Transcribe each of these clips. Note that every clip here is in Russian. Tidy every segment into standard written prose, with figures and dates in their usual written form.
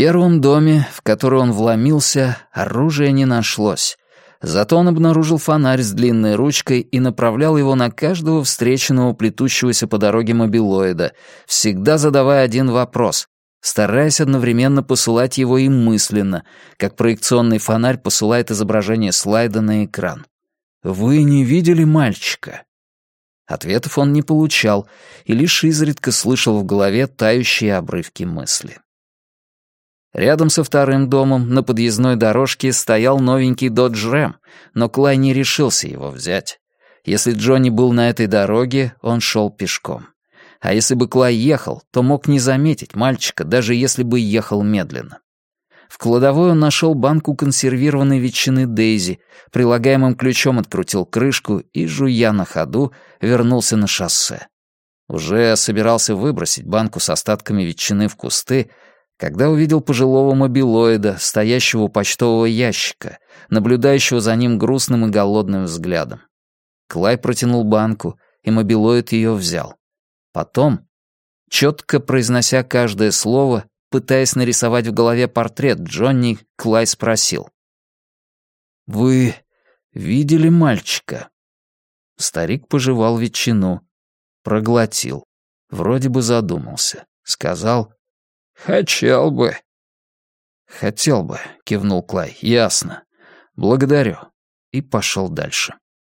первом доме, в который он вломился, оружия не нашлось. Зато он обнаружил фонарь с длинной ручкой и направлял его на каждого встреченного плетущегося по дороге мобилоида, всегда задавая один вопрос, стараясь одновременно посылать его им мысленно, как проекционный фонарь посылает изображение слайда на экран. «Вы не видели мальчика?» Ответов он не получал и лишь изредка слышал в голове тающие обрывки мысли. Рядом со вторым домом на подъездной дорожке стоял новенький Dodge Ram, но Клай не решился его взять. Если Джонни был на этой дороге, он шел пешком. А если бы Клай ехал, то мог не заметить мальчика, даже если бы ехал медленно. В кладовой он нашел банку консервированной ветчины Дейзи, прилагаемым ключом открутил крышку и, жуя на ходу, вернулся на шоссе. Уже собирался выбросить банку с остатками ветчины в кусты, когда увидел пожилого мобилоида, стоящего у почтового ящика, наблюдающего за ним грустным и голодным взглядом. Клай протянул банку, и мобилоид ее взял. Потом, четко произнося каждое слово, пытаясь нарисовать в голове портрет Джонни, Клай спросил. «Вы видели мальчика?» Старик пожевал ветчину, проглотил, вроде бы задумался, сказал: «Хотел бы». «Хотел бы», — кивнул Клай, — «ясно. Благодарю». И пошел дальше.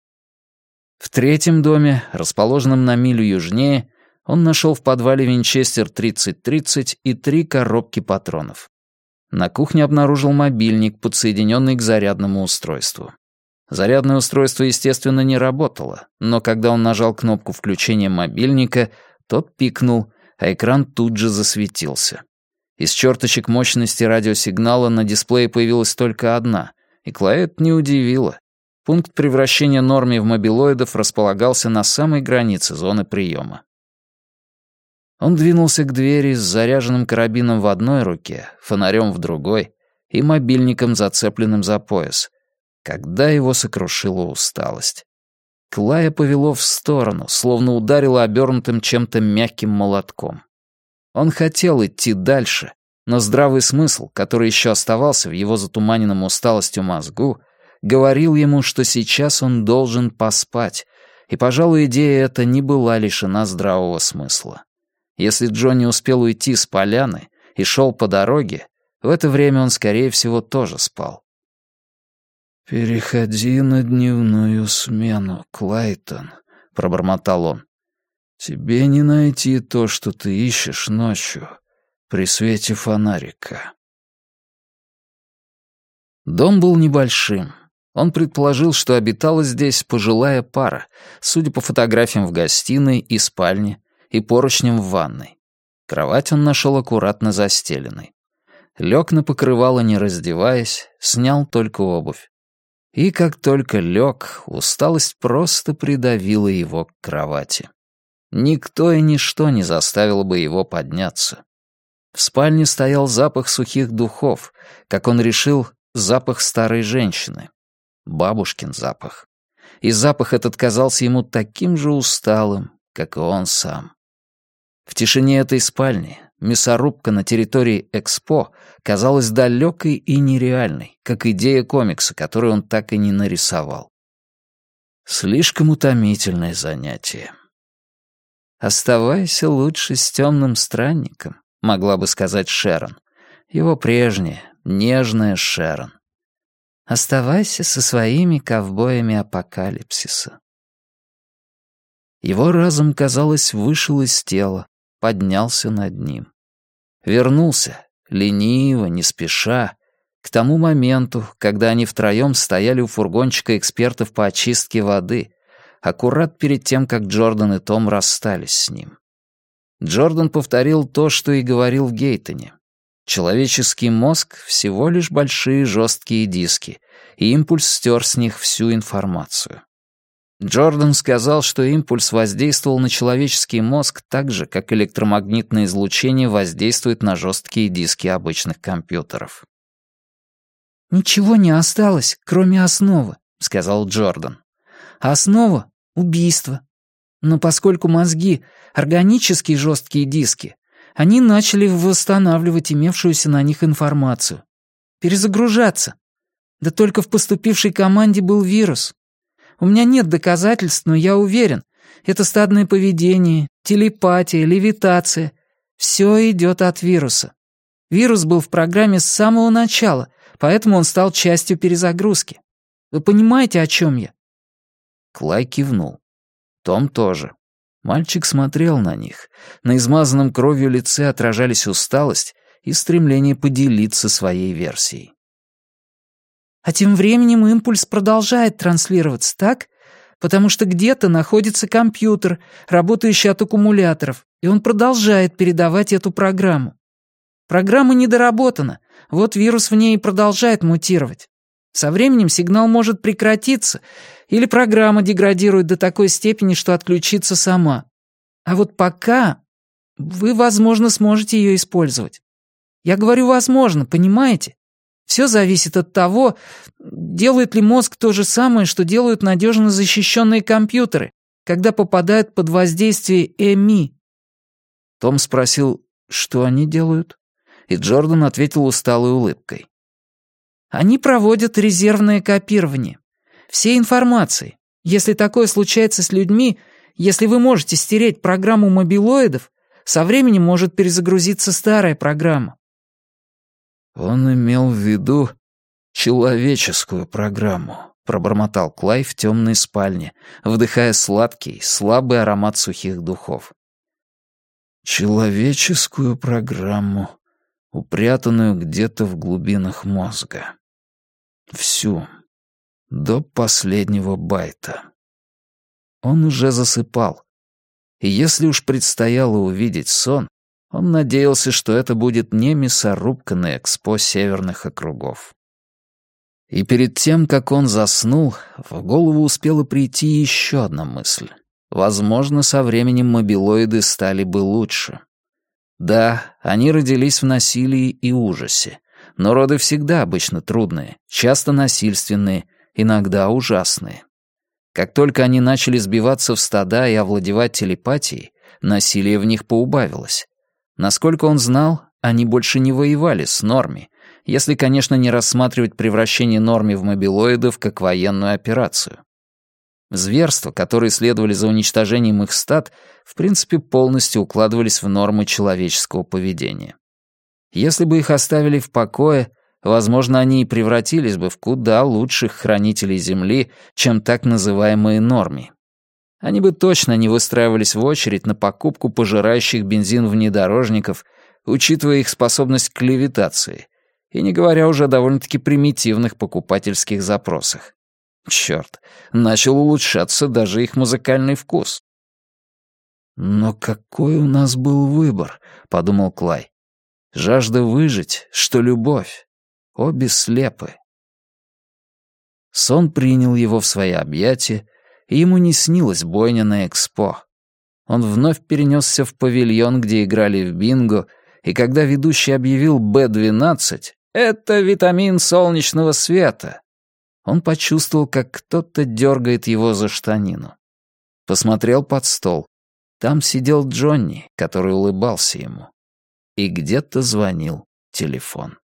В третьем доме, расположенном на милю южнее, он нашел в подвале Винчестер 3030 и 3 коробки патронов. На кухне обнаружил мобильник, подсоединенный к зарядному устройству. Зарядное устройство, естественно, не работало, но когда он нажал кнопку включения мобильника, тот пикнул, а экран тут же засветился. Из черточек мощности радиосигнала на дисплее появилась только одна, и Клая это не удивило. Пункт превращения Норми в мобилоидов располагался на самой границе зоны приема. Он двинулся к двери с заряженным карабином в одной руке, фонарем в другой и мобильником, зацепленным за пояс, когда его сокрушила усталость. Клая повело в сторону, словно ударило обернутым чем-то мягким молотком. Он хотел идти дальше, но здравый смысл, который еще оставался в его затуманенном усталостью мозгу, говорил ему, что сейчас он должен поспать, и, пожалуй, идея эта не была лишена здравого смысла. Если Джонни успел уйти с поляны и шел по дороге, в это время он, скорее всего, тоже спал. «Переходи на дневную смену, Клайтон», — пробормотал он. «Тебе не найти то, что ты ищешь ночью, при свете фонарика». Дом был небольшим. Он предположил, что обитала здесь пожилая пара, судя по фотографиям в гостиной и спальне, и поручням в ванной. Кровать он нашел аккуратно застеленной. Лег на покрывало, не раздеваясь, снял только обувь. И как только лег, усталость просто придавила его к кровати. Никто и ничто не заставило бы его подняться. В спальне стоял запах сухих духов, как он решил, запах старой женщины. Бабушкин запах. И запах этот казался ему таким же усталым, как и он сам. В тишине этой спальни мясорубка на территории Экспо казалась далекой и нереальной, как идея комикса, которую он так и не нарисовал. Слишком утомительное занятие. «Оставайся лучше с темным странником», — могла бы сказать Шерон. Его прежняя, нежная Шерон. «Оставайся со своими ковбоями апокалипсиса». Его разум, казалось, вышел из тела, поднялся над ним. Вернулся, лениво, не спеша, к тому моменту, когда они втроем стояли у фургончика экспертов по очистке воды, аккурат перед тем, как Джордан и Том расстались с ним. Джордан повторил то, что и говорил в Гейтоне. Человеческий мозг — всего лишь большие жесткие диски, и импульс стер с них всю информацию. Джордан сказал, что импульс воздействовал на человеческий мозг так же, как электромагнитное излучение воздействует на жесткие диски обычных компьютеров. «Ничего не осталось, кроме основы», — сказал Джордан. «А основа — убийство. Но поскольку мозги — органические жесткие диски, Они начали восстанавливать имевшуюся на них информацию. Перезагружаться. Да только в поступившей команде был вирус. У меня нет доказательств, но я уверен, это стадное поведение, телепатия, левитация. Все идет от вируса. Вирус был в программе с самого начала, поэтому он стал частью перезагрузки. Вы понимаете, о чем я?» Клай кивнул. Том тоже. Мальчик смотрел на них. На измазанном кровью лице отражались усталость и стремление поделиться своей версией. А тем временем импульс продолжает транслироваться, так? Потому что где-то находится компьютер, работающий от аккумуляторов, и он продолжает передавать эту программу. Программа недоработана, вот вирус в ней продолжает мутировать. Со временем сигнал может прекратиться, или программа деградирует до такой степени, что отключится сама. А вот пока вы, возможно, сможете ее использовать. Я говорю «возможно», понимаете? Все зависит от того, делает ли мозг то же самое, что делают надежно защищенные компьютеры, когда попадают под воздействие ЭМИ. Том спросил, что они делают, и Джордан ответил усталой улыбкой. Они проводят резервное копирование. Всей информации. Если такое случается с людьми, если вы можете стереть программу мобилоидов, со временем может перезагрузиться старая программа. «Он имел в виду человеческую программу», — пробормотал Клай в темной спальне, вдыхая сладкий, слабый аромат сухих духов. «Человеческую программу, упрятанную где-то в глубинах мозга. Всю. До последнего байта». Он уже засыпал. И если уж предстояло увидеть сон, он надеялся, что это будет не мясорубка на экспо северных округов. И перед тем, как он заснул, в голову успела прийти еще одна мысль. Возможно, со временем мобилоиды стали бы лучше. Да, они родились в насилии и ужасе, но роды всегда обычно трудные, часто насильственные, иногда ужасные. Как только они начали сбиваться в стада и овладевать телепатией, насилие в них поубавилось. Насколько он знал, они больше не воевали с Норми, если, конечно, не рассматривать превращение Норми в мобилоидов как военную операцию. Зверства, которые следовали за уничтожением их стад, в принципе, полностью укладывались в нормы человеческого поведения. Если бы их оставили в покое, возможно, они и превратились бы в куда лучших хранителей Земли, чем так называемые Норми. Они бы точно не выстраивались в очередь на покупку пожирающих бензин внедорожников, учитывая их способность к левитации, и не говоря уже о довольно-таки примитивных покупательских запросах. Чёрт, начал улучшаться даже их музыкальный вкус. «Но какой у нас был выбор?» — подумал Клай. «Жажда выжить, что любовь. Обе слепы». Сон принял его в свои объятия, и ему не снилась бойня на экспо. Он вновь перенесся в павильон, где играли в бинго, и когда ведущий объявил Б-12 «Это витамин солнечного света», он почувствовал, как кто-то дергает его за штанину. Посмотрел под стол. Там сидел Джонни, который улыбался ему. И где-то звонил телефон.